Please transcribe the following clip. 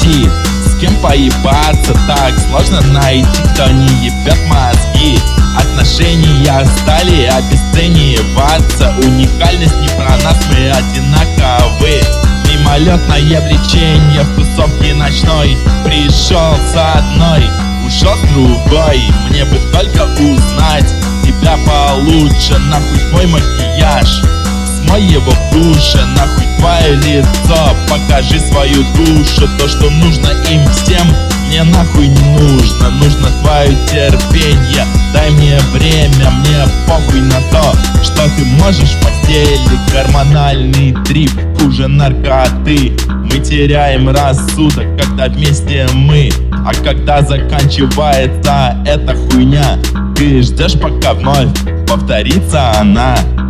найти, с кем поебаться, так сложно найти, кто не ебет мозги. Отношения стали обесцениваться, уникальность не про нас, мы одинаковы. Мимолетное влечение в тусовке ночной, пришел с одной, ушел с другой. Мне бы только узнать тебя получше, нахуй твой макияж, смой его в душе, нахуй твое лицо, покажи свою душу. То, что нужно им всем, мне нахуй не нужно, нужно твое терпение. Дай мне время, мне похуй на то, что ты можешь в постели. Гормональный трип хуже наркоты. Мы теряем рассудок, когда вместе мы, а когда заканчивается эта хуйня, ты ждешь, пока вновь повторится она.